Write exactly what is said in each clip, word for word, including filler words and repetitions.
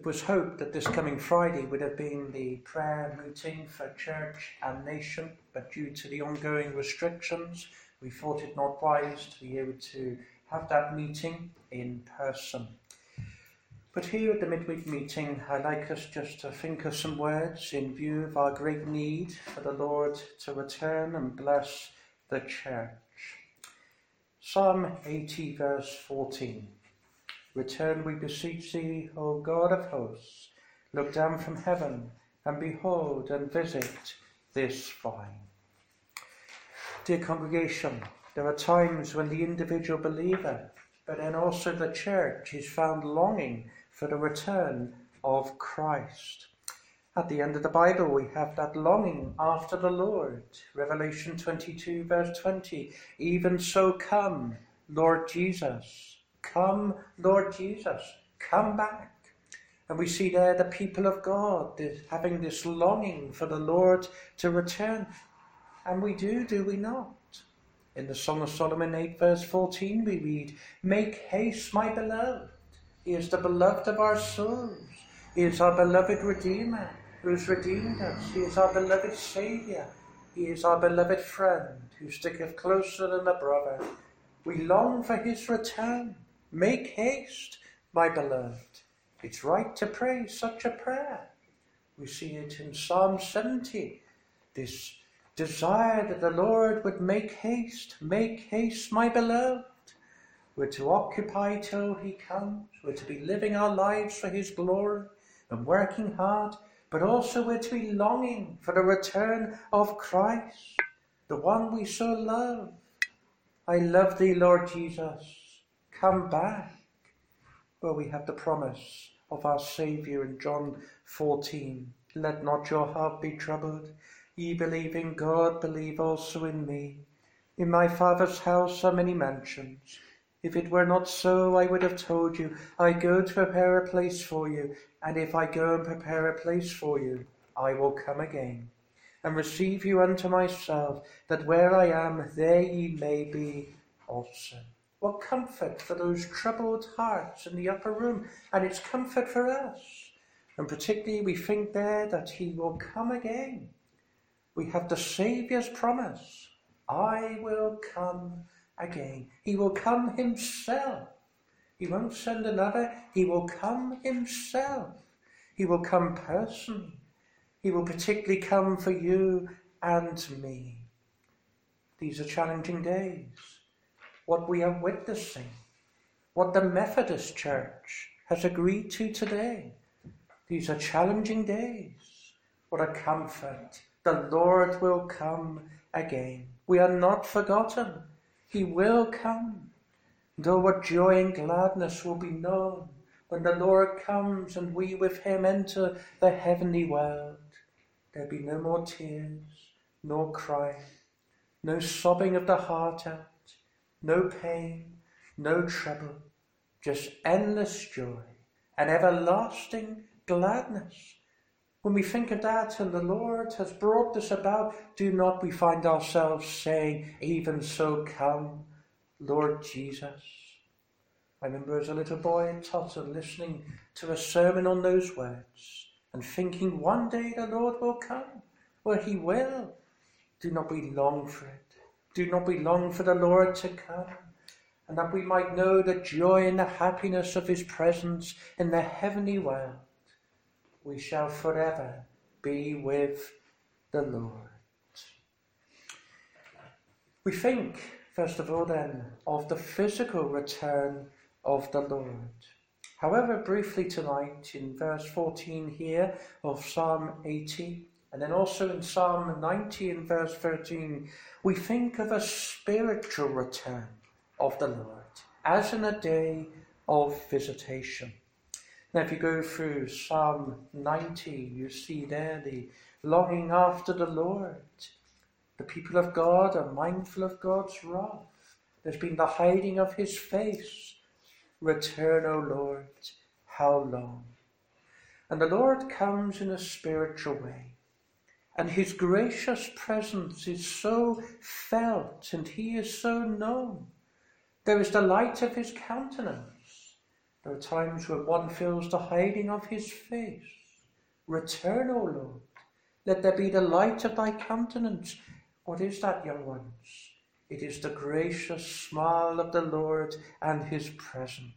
It was hoped that this coming Friday would have been the prayer meeting for church and nation, but due to the ongoing restrictions, we thought it not wise to be able to have that meeting in person. But here at the midweek meeting, I'd like us just to think of some words in view of our great need for the Lord to return and bless the church. Psalm eighty, verse fourteen. Return, we beseech thee, O God of hosts. Look down from heaven, and behold, and visit this vine. Dear congregation, there are times when the individual believer, but then also the church, is found longing for the return of Christ. At the end of the Bible, we have that longing after the Lord. Revelation twenty-two, verse twenty. Even so come, Lord Jesus. Come, Lord Jesus. Come back. And we see there the people of God having this longing for the Lord to return. And we do, do we not? In the Song of Solomon eight, verse fourteen, we read, Make haste, my beloved. He is the beloved of our souls. He is our beloved Redeemer, who has redeemed us. He is our beloved Saviour. He is our beloved friend, who sticketh closer than a brother. We long for his return. Make haste, my beloved. It's right to pray such a prayer. We see it in Psalm seventy, this desire that the Lord would make haste. Make haste, my beloved. We're to occupy till he comes. We're to be living our lives for his glory and working hard, but also we're to be longing for the return of Christ, the one we so love. I love thee, Lord Jesus. Come back. Well, we have the promise of our Saviour in John fourteen. Let not your heart be troubled. Ye believe in God, believe also in me. In my Father's house are many mansions. If it were not so, I would have told you, I go to prepare a place for you, and if I go and prepare a place for you, I will come again, and receive you unto myself, that where I am, there ye may be also. What comfort for those troubled hearts in the upper room, and it's comfort for us. And particularly we think there that he will come again. We have the Saviour's promise, I will come again. He will come himself. He won't send another. He will come himself. He will come personally. He will particularly come for you and me. These are challenging days. What we are witnessing, what the Methodist Church has agreed to today. These are challenging days. What a comfort. The Lord will come again. We are not forgotten. He will come. And oh, what joy and gladness will be known when the Lord comes and we with him enter the heavenly world. There'll be no more tears, nor crying, no sobbing of the heart out, no pain, no trouble, just endless joy and everlasting gladness. When we think of that and the Lord has brought this about, do not we find ourselves saying, even so come, Lord Jesus. I remember as a little boy in Totton listening to a sermon on those words and thinking one day the Lord will come. Well, he will. Do not we long for it. Do not we long for the Lord to come, and that we might know the joy and the happiness of his presence in the heavenly world. We shall forever be with the Lord. We think, first of all then, of the physical return of the Lord. However, briefly tonight, in verse fourteen here of Psalm eighty, and then also in Psalm ninety and verse thirteen, we think of a spiritual return of the Lord, as in a day of visitation. Now, if you go through Psalm ninety, you see there the longing after the Lord. The people of God are mindful of God's wrath. There's been the hiding of his face. Return, O Lord, how long? And the Lord comes in a spiritual way. And his gracious presence is so felt and he is so known. There is the light of his countenance. There are times when one feels the hiding of his face. Return, O Lord. Let there be the light of thy countenance. What is that, young ones? It is the gracious smile of the Lord and his presence.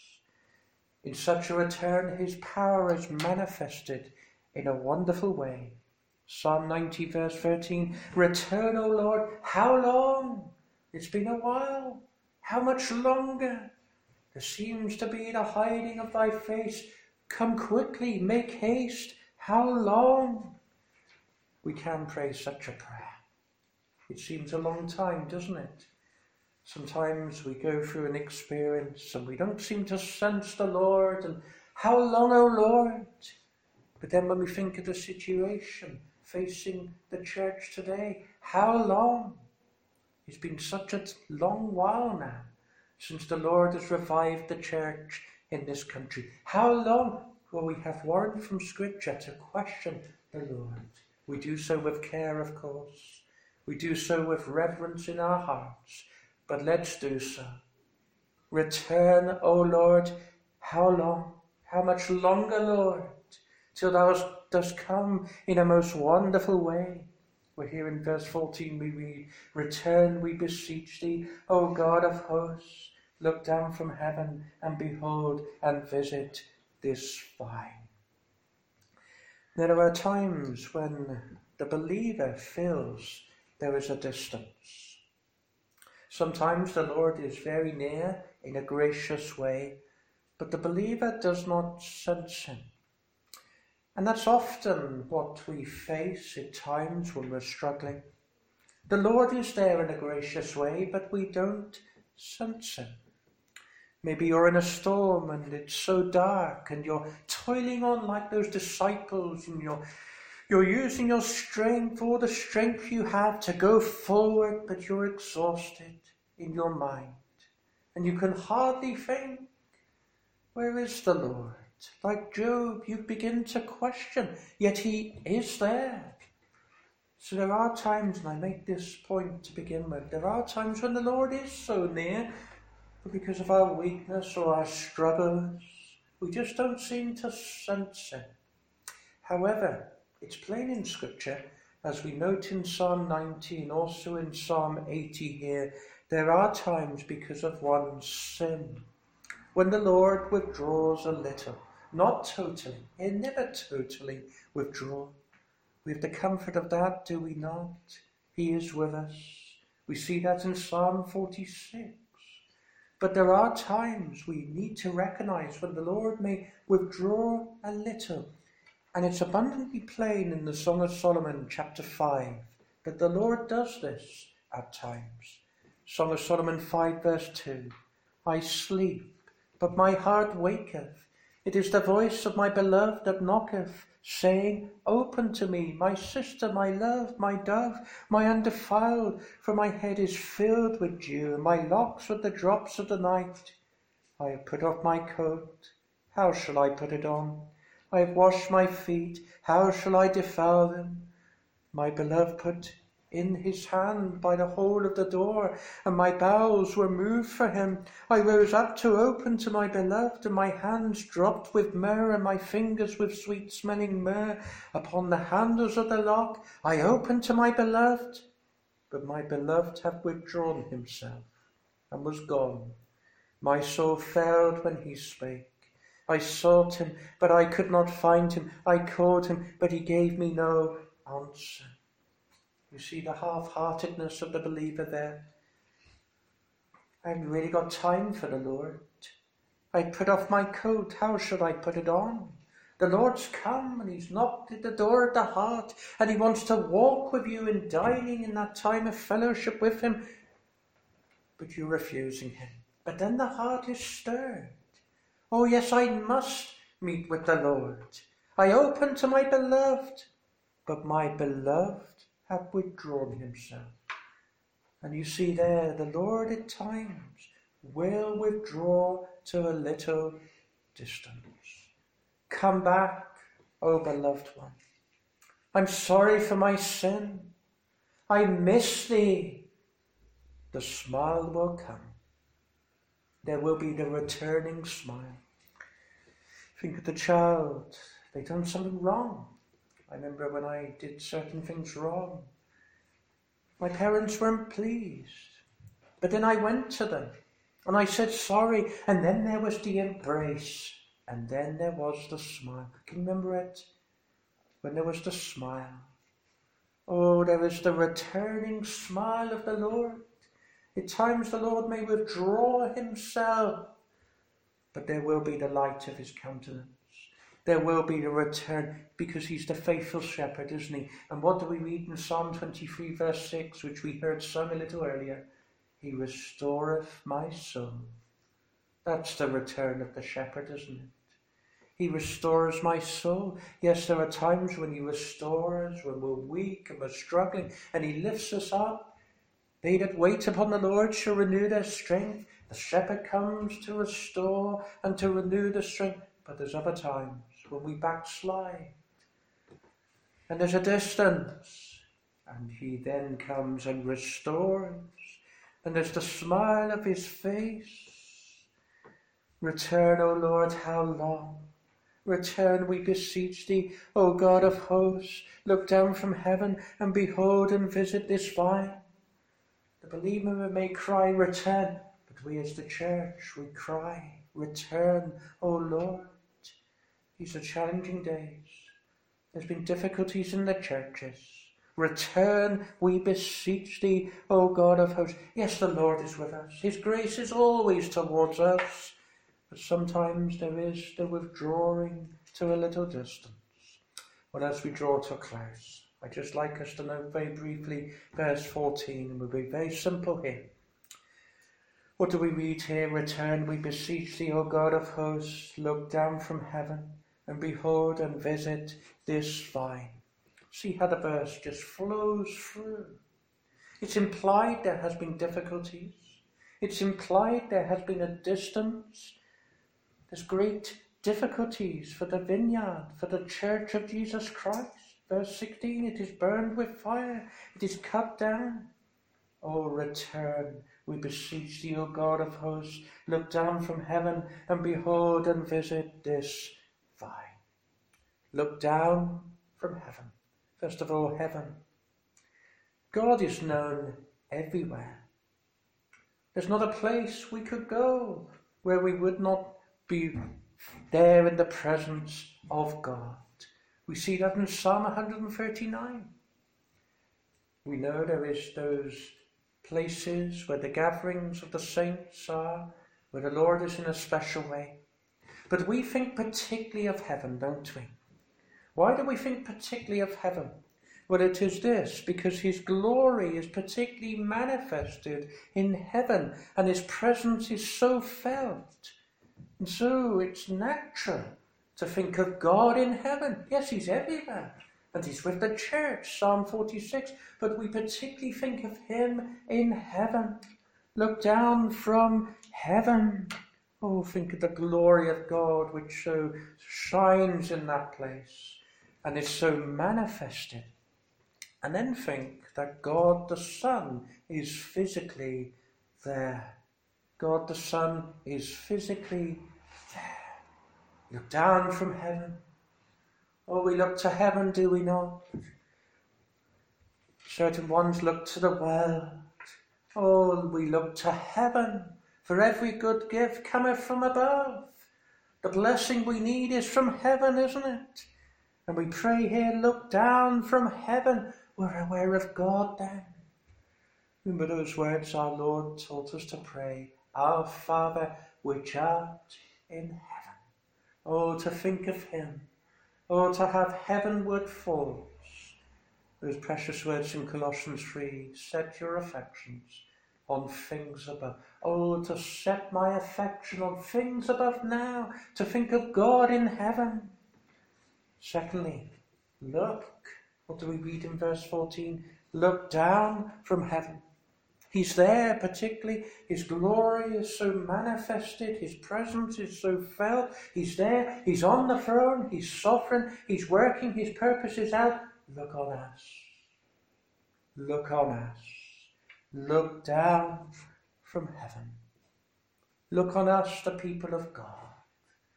In such a return, his power is manifested in a wonderful way. Psalm ninety, verse thirteen, return, O Lord, how long? It's been a while. How much longer? There seems to be the hiding of thy face. Come quickly, make haste. How long? We can pray such a prayer. It seems a long time, doesn't it? Sometimes we go through an experience and we don't seem to sense the Lord. And how long, O Lord? But then when we think of the situation facing the church today, how long? It's been such a long while now since the Lord has revived the church in this country. How long? Well, we have warrant from Scripture to question the Lord. We do so with care, of course. We do so with reverence in our hearts. But let's do so. Return, O Lord, how long? How much longer, Lord, till thou dost come in a most wonderful way? We're here in verse fourteen, we read, return, we beseech thee, O God of hosts, look down from heaven and behold and visit this vine. There are times when the believer feels there is a distance. Sometimes the Lord is very near in a gracious way, but the believer does not sense him. And that's often what we face at times when we're struggling. The Lord is there in a gracious way, but we don't sense him. Maybe you're in a storm and it's so dark and you're toiling on like those disciples and you're, you're using your strength, all the strength you have to go forward, but you're exhausted in your mind. And you can hardly think, where is the Lord? Like Job, you begin to question, yet he is there. So there are times, and I make this point to begin with, there are times when the Lord is so near, but because of our weakness or our struggles, we just don't seem to sense him. However, it's plain in Scripture, as we note in Psalm ninety and also in Psalm eighty here, there are times because of one's sin, when the Lord withdraws a little. Not totally. He never totally withdraw. We have the comfort of that, do we not? He is with us. We see that in Psalm forty-six. But there are times we need to recognize when the Lord may withdraw a little. And it's abundantly plain in the Song of Solomon, chapter five, that the Lord does this at times. Song of Solomon five, verse two. I sleep, but my heart waketh. It is the voice of my beloved that knocketh, saying, open to me, my sister, my love, my dove, my undefiled, for my head is filled with dew, and my locks with the drops of the night. I have put off my coat, how shall I put it on? I have washed my feet, how shall I defile them? My beloved put in his hand by the hole of the door, and my bowels were moved for him. I rose up to open to my beloved, and my hands dropped with myrrh, and my fingers with sweet-smelling myrrh upon the handles of the lock. I opened to my beloved, but my beloved hath withdrawn himself, and was gone. My soul failed when he spake. I sought him, but I could not find him. I called him, but he gave me no answer. You see the half-heartedness of the believer there. I haven't really got time for the Lord. I put off my coat, how should I put it on? The Lord's come and he's knocked at the door of the heart, and he wants to walk with you in dining in that time of fellowship with him. But you're refusing him. But then the heart is stirred. Oh yes, I must meet with the Lord. I open to my beloved, but my beloved hath withdrawn himself. And you see there, the Lord at times will withdraw to a little distance. Come back, O beloved one. I'm sorry for my sin. I miss thee. The smile will come. There will be the returning smile. Think of the child. They've done something wrong. I remember when I did certain things wrong. My parents weren't pleased. But then I went to them and I said sorry. And then there was the embrace. And then there was the smile. Can you remember it? When there was the smile. Oh, there is the returning smile of the Lord. At times the Lord may withdraw himself, but there will be the light of his countenance. There will be the return, because he's the faithful shepherd, isn't he? And what do we read in Psalm twenty-three, verse six, which we heard sung a little earlier? He restoreth my soul. That's the return of the shepherd, isn't it? He restores my soul. Yes, there are times when he restores, when we're weak and we're struggling, and he lifts us up. They that wait upon the Lord shall renew their strength. The shepherd comes to restore and to renew the strength. But there's other times when we backslide. And there's a distance. And he then comes and restores. And there's the smile of his face. Return, O Lord, how long? Return, we beseech thee, O God of hosts. Look down from heaven and behold and visit this vine. The believer may cry, return, but we as the church, we cry, return, O Lord. These are challenging days. There's been difficulties in the churches. Return, we beseech thee, O God of hosts. Yes, the Lord is with us. His grace is always towards us. But sometimes there is the withdrawing to a little distance. Well, as we draw to a close, I'd just like us to note very briefly verse fourteen, and we'll be very simple here. What do we read here? Return, we beseech thee, O God of hosts, look down from heaven, and behold and visit this vine. See how the verse just flows through. It's implied there has been difficulties. It's implied there has been a distance. There's great difficulties for the vineyard, for the church of Jesus Christ. Verse sixteen, it is burned with fire, it is cut down. Oh, return, we beseech thee, O God of hosts, look down from heaven and behold and visit this vine. Look down from heaven. First of all, heaven. God is known everywhere. There's not a place we could go where we would not be there in the presence of God. We see that in Psalm one thirty-nine. We know there is those places where the gatherings of the saints are, where the Lord is in a special way. But we think particularly of heaven, don't we? Why do we think particularly of heaven? Well, it is this, because his glory is particularly manifested in heaven, and his presence is so felt. And so it's natural to think of God in heaven. Yes, he's everywhere. And he's with the church, Psalm forty-six. But we particularly think of him in heaven. Look down from heaven. Oh, think of the glory of God which so shines in that place and is so manifested. And then think that God the Son is physically there. God the Son is physically there. Look down from heaven. Oh, we look to heaven, do we not? Certain ones look to the world. Oh, we look to heaven, for every good gift cometh from above. The blessing we need is from heaven, isn't it? And we pray here, look down from heaven. We're aware of God then. Remember those words our Lord taught us to pray, Our Father which art in heaven. Oh, to think of him. Oh, to have heavenward thoughts. Those precious words in Colossians three, set your affections on things above. Oh, to set my affection on things above now, to think of God in heaven. Secondly, look. What do we read in verse fourteen? Look down from heaven. He's there particularly. His glory is so manifested. His presence is so felt. He's there. He's on the throne. He's sovereign. He's working his purposes out. Look on us. Look on us. Look down from heaven. Look on us, the people of God.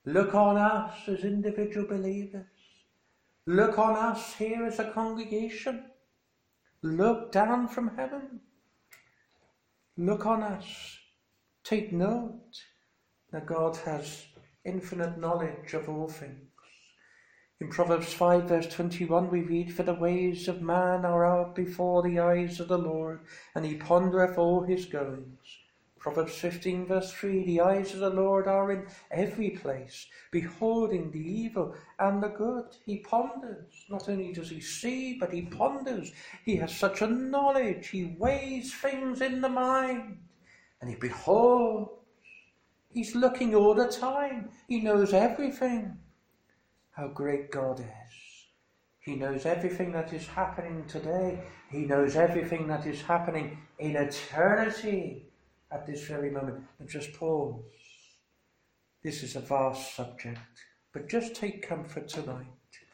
Look on us as individual believers. Look on us here as a congregation. Look down from heaven. Look on us. Take note that God has infinite knowledge of all things. In Proverbs five verse twenty-one we read, "For the ways of man are out before the eyes of the Lord, and he pondereth all his goings." Proverbs fifteen verse three, "The eyes of the Lord are in every place, beholding the evil and the good." He ponders. Not only does he see, but he ponders. He has such a knowledge. He weighs things in the mind, and he beholds. He's looking all the time. He knows everything. How great God is. He knows everything that is happening today. He knows everything that is happening in eternity at this very moment. And just pause. This is a vast subject, but just take comfort tonight.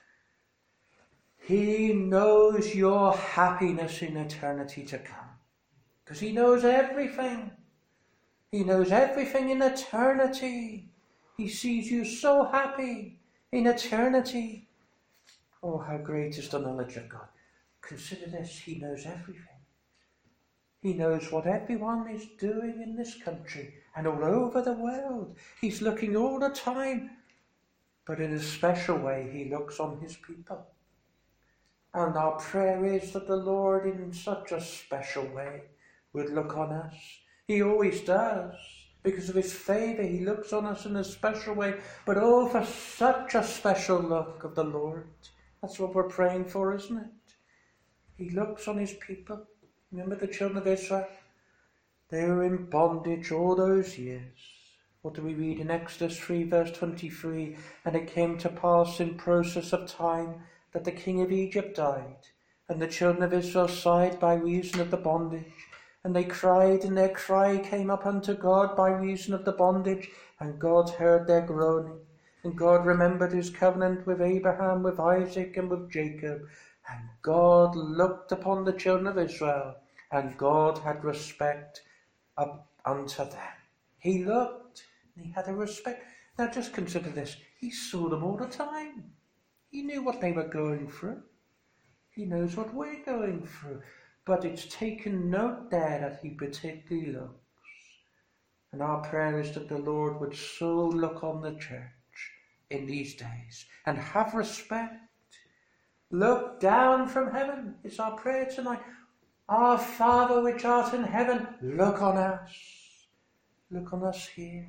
He knows your happiness in eternity to come, because he knows everything. He knows everything in eternity. He sees you so happy in eternity. Oh, how great is the knowledge of God. Consider this, he knows everything. He knows what everyone is doing in this country and all over the world. He's looking all the time, but in a special way he looks on his people. And our prayer is that the Lord in such a special way would look on us. He always does. Because of his favour, he looks on us in a special way. But oh, for such a special look of the Lord. That's what we're praying for, isn't it? He looks on his people. Remember the children of Israel? They were in bondage all those years. What do we read in Exodus three verse twenty-three? "And it came to pass in process of time that the king of Egypt died, and the children of Israel sighed by reason of the bondage. And they cried, and their cry came up unto God by reason of the bondage, and God heard their groaning. And God remembered his covenant with Abraham, with Isaac, and with Jacob. And God looked upon the children of Israel, and God had respect up unto them." He looked, and he had a respect. Now just consider this. He saw them all the time. He knew what they were going through. He knows what we're going through. But it's taken note there that he particularly looks. And our prayer is that the Lord would so look on the church in these days and have respect. Look down from heaven. It's our prayer tonight. Our Father which art in heaven, look on us. Look on us here.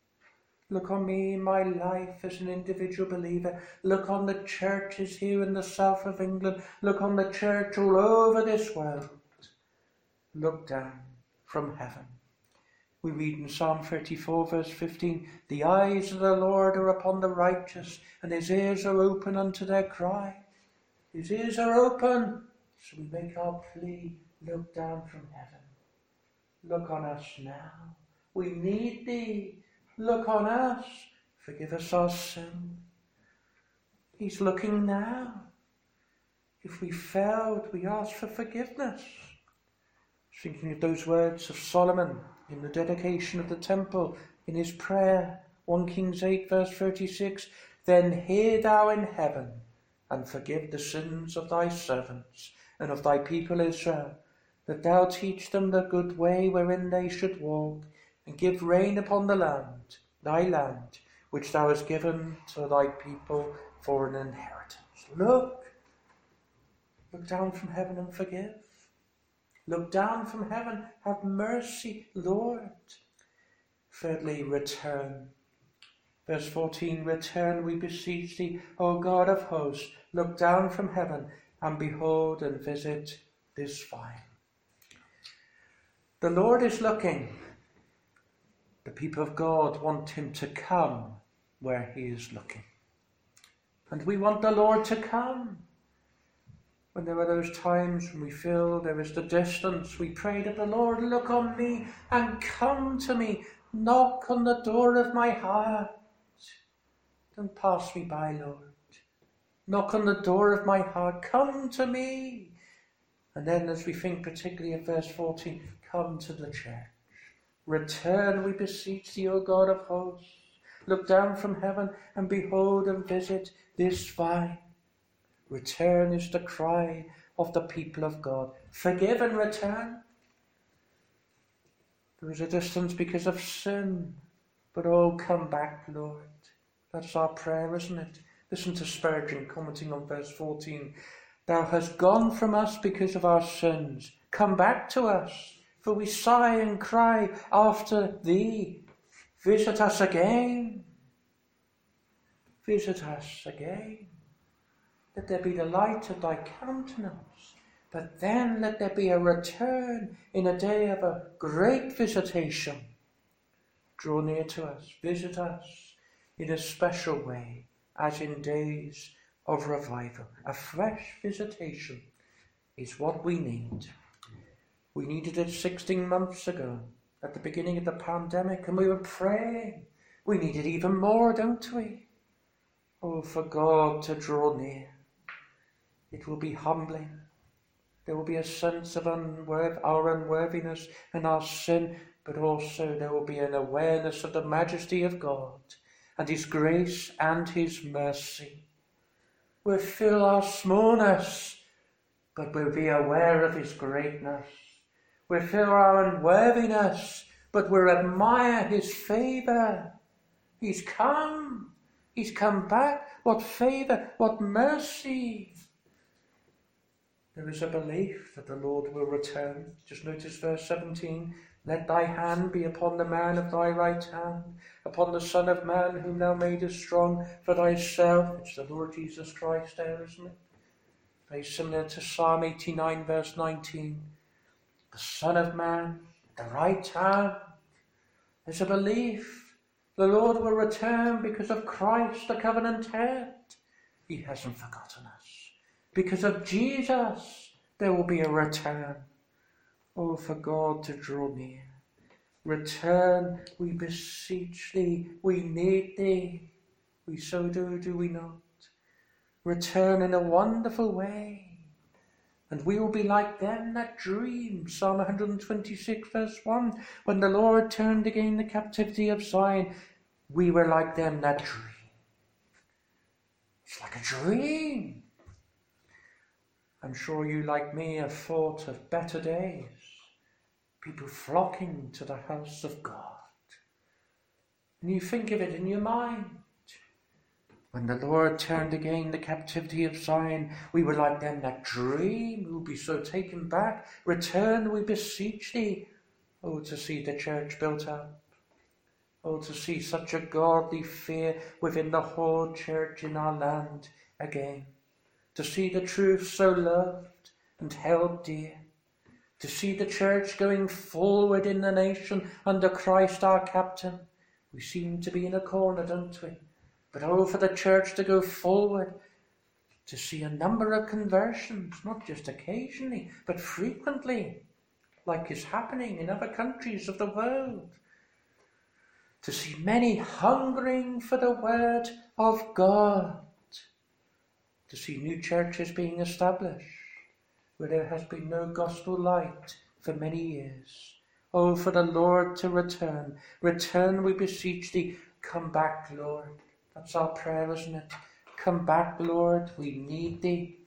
Look on me in my life as an individual believer. Look on the churches here in the south of England. Look on the church all over this world. Look down from heaven. We read in Psalm thirty-four verse fifteen, "The eyes of the Lord are upon the righteous, and his ears are open unto their cry." His ears are open, so we make our plea. Look down from heaven. Look on us now. We need thee. Look on us. Forgive us our sin. He's looking now. If we failed, we ask for forgiveness. Thinking of those words of Solomon in the dedication of the temple, in his prayer, First Kings eight verse thirty-six, "Then hear thou in heaven, and forgive the sins of thy servants and of thy people Israel, that thou teach them the good way wherein they should walk, and give rain upon the land, thy land, which thou hast given to thy people for an inheritance." Look, look down from heaven and forgive. Look down from heaven, have mercy, Lord. Thirdly, return. Verse fourteen, "Return, we beseech thee, O God of hosts, look down from heaven, and behold and visit this vine." The Lord is looking. The people of God want him to come where he is looking. And we want the Lord to come. When there are those times when we feel there is the distance, we pray that the Lord look on me and come to me. Knock on the door of my heart. Don't pass me by, Lord. Knock on the door of my heart. Come to me. And then as we think particularly of verse fourteen, come to the church. Return, we beseech thee, O God of hosts. look down from heaven and behold and visit this vine. Return is the cry of the people of God. Forgive and return. There is a distance because of sin, but oh, come back, Lord. That's our prayer, isn't it? Listen to Spurgeon commenting on verse fourteen. Thou hast gone from us because of our sins. Come back to us, for we sigh and cry after thee. Visit us again. Visit us again. Let there be the light of thy countenance. But then let there be a return in a day of a great visitation. Draw near to us, visit us in a special way, as in days of revival. A fresh visitation is what we need. We needed it sixteen months ago, at the beginning of the pandemic, and we were praying. We need it even more, don't we? Oh, for God to draw near. It will be humbling. There will be a sense of unworth- our unworthiness and our sin, but also there will be an awareness of the majesty of God and his grace and his mercy. We'll feel our smallness, but we'll be aware of his greatness. We'll feel our unworthiness, but we'll admire his favour. He's come. He's come back. What favour, what mercy. There is a belief that the Lord will return. Just notice verse seventeen. Let thy hand be upon the man of thy right hand, upon the Son of Man whom thou madest strong for thyself. It's the Lord Jesus Christ there, isn't it? Very similar to Psalm eighty-nine verse nineteen. The Son of Man, the right hand. There's a belief the Lord will return because of Christ, the covenant head. He hasn't forgotten us. Because of Jesus, there will be a return. Oh, for God to draw near. Return, we beseech thee, we need thee. We so do, do we not? Return in a wonderful way. And we will be like them that dream. Psalm one twenty-six verse one. When the Lord turned again the captivity of Zion, we were like them that dream. It's like a dream. I'm sure you, like me, have thought of better days. People flocking to the house of God. And you think of it in your mind. When the Lord turned again the captivity of Zion, we were like them that dream. We will be so taken back. Return, we beseech thee. Oh, to see the church built up. Oh, to see such a godly fear within the whole church in our land again. To see the truth so loved and held dear. To see the church going forward in the nation under Christ our captain. We seem to be in a corner, don't we? But oh, for the church to go forward, to see a number of conversions, not just occasionally, but frequently, like is happening in other countries of the world. To see many hungering for the word of God. To see new churches being established, where there has been no gospel light for many years. Oh, for the Lord to return. Return, we beseech thee. Come back, Lord. That's our prayer, isn't it? Come back, Lord. We need thee.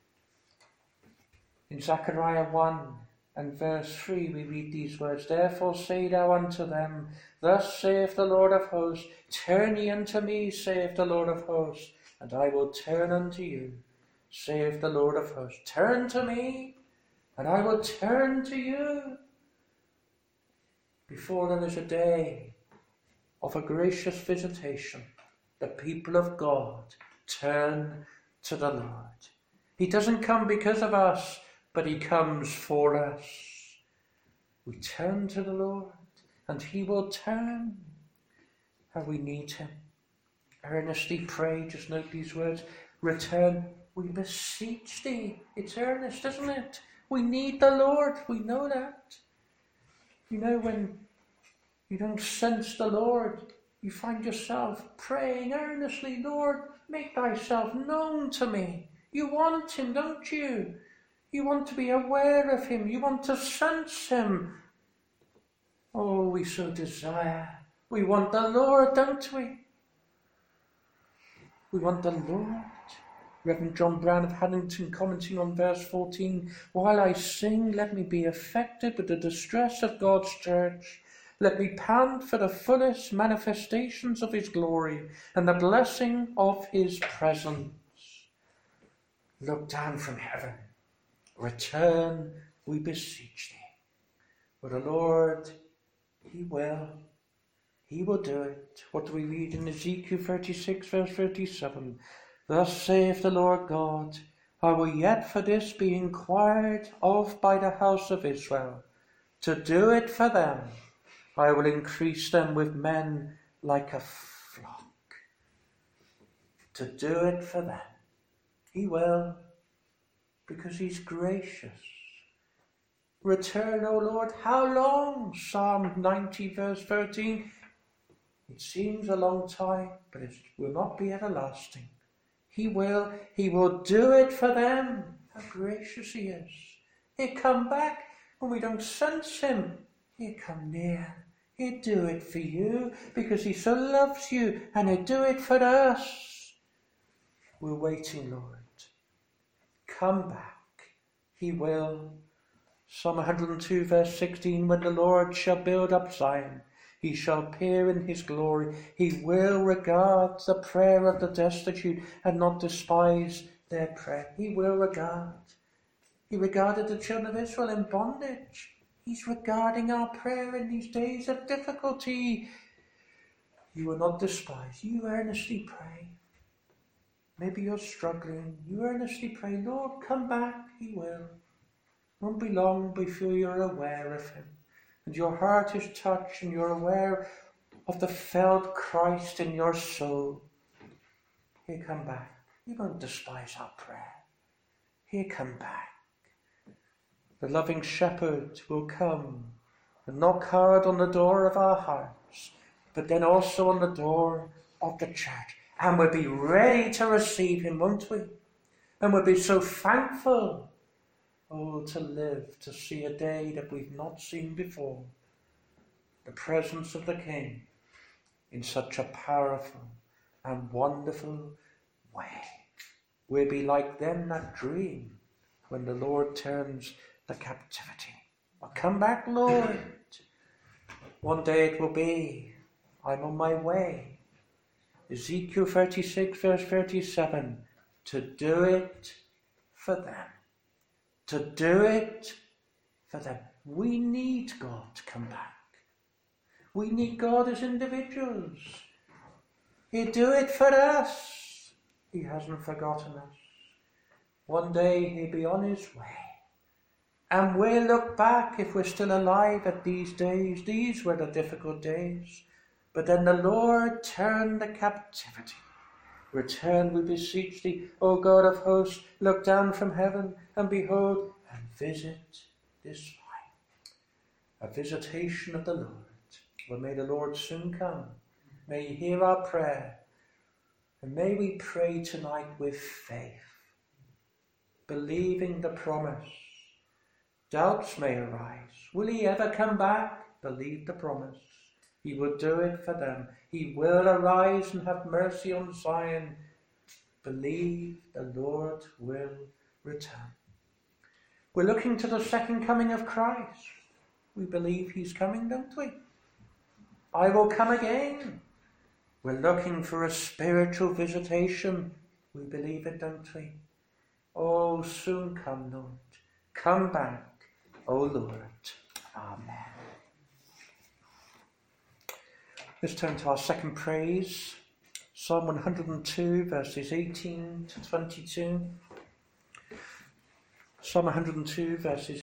In Zechariah one and verse three we read these words. Therefore say thou unto them, Thus saith the Lord of hosts, Turn ye unto me, saith the Lord of hosts, and I will turn unto you, saith the Lord of hosts. Turn to me, and I will turn to you. Before there is a day of a gracious visitation, the people of God turn to the Lord. He doesn't come because of us, but he comes for us. We turn to the Lord, and he will turn. How we need him. Earnestly pray, just note these words. Return, we beseech thee. It's earnest, isn't it? We need the Lord, we know that. You know, when you don't sense the Lord, you find yourself praying earnestly, Lord, make thyself known to me. You want him, don't you? You want to be aware of him. You want to sense him. Oh, we so desire. We want the Lord, don't we? We want the Lord. Reverend John Brown of Haddington, commenting on verse fourteen, while I sing, let me be affected with the distress of God's church. Let me pant for the fullest manifestations of his glory and the blessing of his presence. Look down from heaven. Return, we beseech thee. For the Lord, he will. He will do it. What do we read in Ezekiel thirty-six, verse thirty-seven? Thus saith the Lord God, I will yet for this be inquired of by the house of Israel, to do it for them. I will increase them with men like a flock. To do it for them. He will, because he's gracious. Return, O Lord, how long? Psalm ninety, verse thirteen. It seems a long time, but it will not be everlasting. He will, he will do it for them. How gracious he is. He'll come back when we don't sense him. He'll come near. He'll do it for you because he so loves you, and he'll do it for us. We're waiting, Lord. Come back. He will. Psalm one hundred two, verse sixteen, when the Lord shall build up Zion, he shall appear in his glory. He will regard the prayer of the destitute and not despise their prayer. He will regard. He regarded the children of Israel in bondage. He's regarding our prayer in these days of difficulty. You will not despise. You earnestly pray. Maybe you're struggling. You earnestly pray, Lord, come back. He will. Won't be long before you're aware of him. And your heart is touched and you're aware of the felt Christ in your soul. He'll come back. He won't despise our prayer. He'll come back. The loving shepherd will come and knock hard on the door of our hearts, but then also on the door of the church. And we'll be ready to receive him, won't we? And we'll be so thankful. Oh, to live, to see a day that we've not seen before. The presence of the King in such a powerful and wonderful way. We'll be like them that dream when the Lord turns the captivity. Well, come back, Lord. One day it will be, I'm on my way. Ezekiel thirty-six, verse thirty-seven, to do it for them. To do it for them. We need God to come back. We need God as individuals. He'll do it for us. He hasn't forgotten us. One day he'll be on his way. And we'll look back, if we're still alive, at these days. These were the difficult days. But then the Lord turned the captivity. Return, we beseech thee, O God of hosts, look down from heaven, and behold, and visit this vine. A visitation of the Lord. Well, may the Lord soon come. May he hear our prayer. And may we pray tonight with faith, believing the promise. Doubts may arise. Will he ever come back? Believe the promise. He will do it for them. He will arise and have mercy on Zion. Believe the Lord will return. We're looking to the second coming of Christ. We believe he's coming, don't we? I will come again. We're looking for a spiritual visitation. We believe it, don't we? Oh, soon come, Lord. Come back, O Lord. Amen. Let's turn to our second praise. Psalm one hundred two, verses eighteen to twenty-two. Psalm one hundred two, verses